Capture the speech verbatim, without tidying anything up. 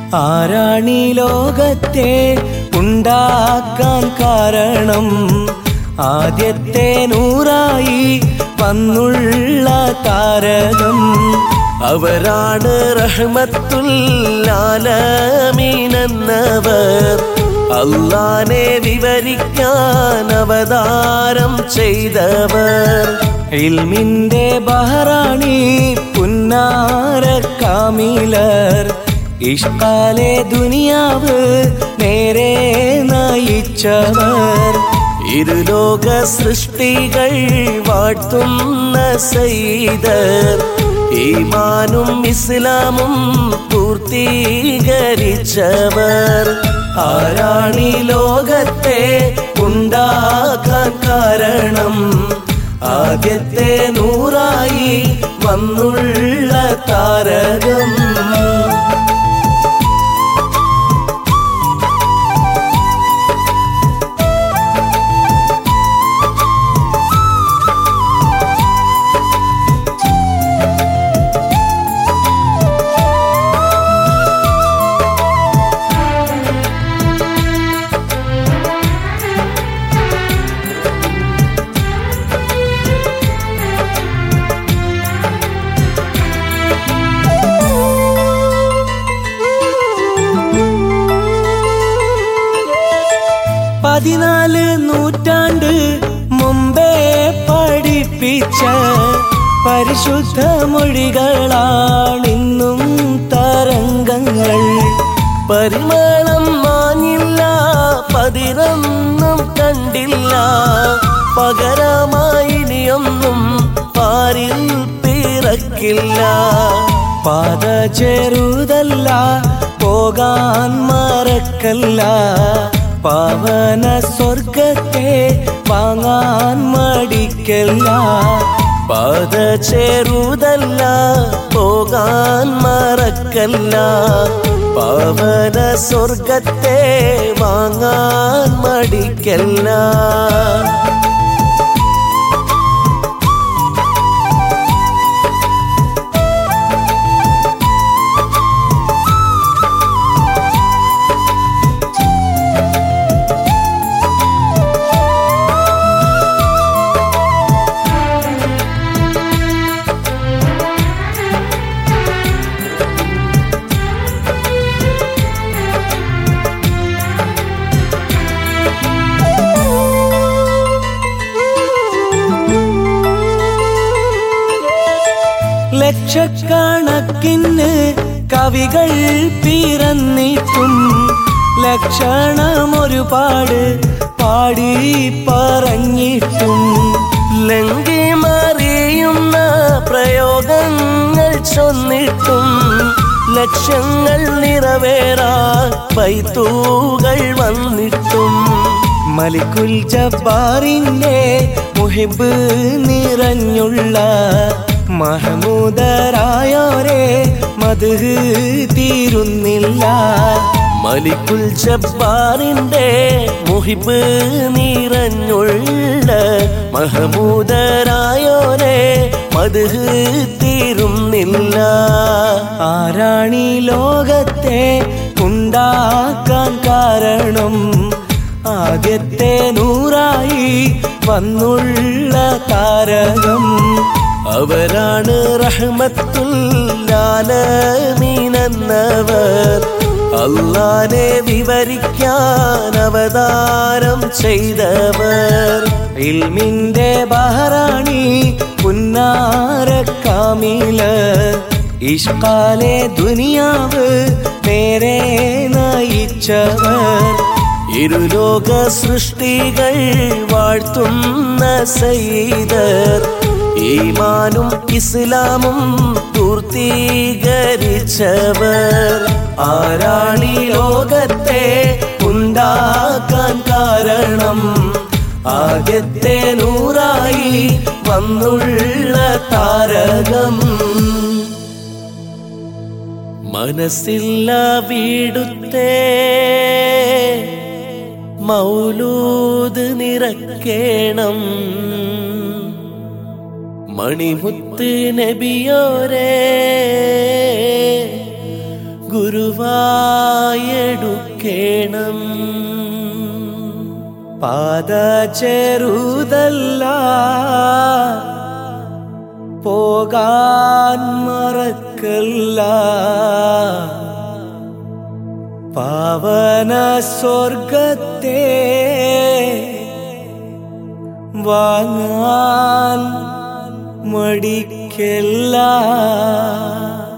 ആരാണീ ലോകത്തെ ഉണ്ടാക്കാൻ കാരണം? ആദ്യത്തെ നൂറായി വന്നുള്ള താരകം അവരാണ്. റഹ്മത്തുൽ ആലമീനെന്നവർ അല്ലാഹനെ വിവരിക്കാൻ അവതാരം ചെയ്തവർ. ഇൽമിന്റെ ബഹറാണി പുന്നാര കാമിലർ. ഇഷ്കാലെ ദുനിയാവ് നേരെ നയിച്ചവർ. ഇരുലോക സൃഷ്ടികൾ വാഴ്ത്തുന്ന സയ്യിദർ. ഈമാനും ഇസ്ലാമും പൂർത്തീകരിച്ചവർ. ആരാണീ ലോകത്തെ ഉണ്ടാക്കാൻ കാരണം? ആദ്യത്തെ നൂറായി വന്നുള്ള താരകം. പതിനാല് നൂറ്റാണ്ട് മുമ്പേ പഠിപ്പിച്ച പരിശുദ്ധ മൊഴികളാണിന്നും തരംഗങ്ങൾ. പരിമളം മാഞ്ഞില്ല, പതിരൊന്നും കണ്ടില്ല. പകരമായിനിയൊന്നും പാരിൽ പിറക്കില്ല. പാത ചെറുതല്ല, പോകാൻ മറക്കല്ല. പാവന സ്വർഗത്തെ വാങ്ങാൻ മടിക്കല്ല. പാത ചെറുതല്ല, പോകാൻ മറക്കല്ല. പാവന സ്വർഗത്തെ വാങ്ങാൻ മടിക്കല്ല. ലക്ഷക്കണക്കിന് കവികൾ പിറന്നിട്ടും ലക്ഷണം ഒരുപാട് പാടി പറഞ്ഞിട്ടും ലങ്കി മറിയുന്ന പ്രയോഗങ്ങൾ ചൊന്നിട്ടും ലക്ഷ്യങ്ങൾ നിറവേറാ ബൈത്തുകൾ വന്നിട്ടും മലിക്കുൽ ജബ്ബാറിന്റെ മുഹിബ് നിറഞ്ഞുള്ള മഹമൂദരായോരെ മദ്ഹ് തീരുന്നില്ല. മലിക്കുൽ ജബ്ബാറിന്റെ മുഹിബ് നിറഞ്ഞുള്ള മഹമൂദരായോരെ മദ്ഹ് തീരുന്നില്ല. ആരാണീ ലോകത്തെ ഉണ്ടാക്കാൻ കാരണം? ആദ്യത്തെ നൂറായി വന്നുള്ള താരകം അവരാണ്. റഹ്മത്തുൽ ആലമീനെന്നവർ അല്ലാഹനെ വിവരിക്കാൻ അവതാരം ചെയ്തവർ. ഇൽമിന്റെ ബഹറാണി പുന്നാര കാമിലർ. ഇഷ്കാലെ ദുനിയാവ് നേരെ നയിച്ചവർ. ഇരുലോക സൃഷ്ടികൾ വാഴ്ത്തുന്ന സയ്യിദർ. ഈമാനും ഇസ്ലാമും പൂർത്തീകരിച്ചവർ. ആരാണീ ലോകത്തെ ഉണ്ടാക്കാൻ കാരണം? ആദ്യത്തെ നൂറായി വന്നുള്ള താരകം. മനസ്സില്ല വീടുത്തേ മൗലൂദ് നിറക്കേണം. മണിമുത്ത് നബിയോരേ ഗുരുവായെടുക്കേണം. പാത ചെറുതല്ല, പോകാൻ മറക്കല്ല. പാവന സ്വർഗത്തെ വാങ്ങാൻ മടിക്കല്ല.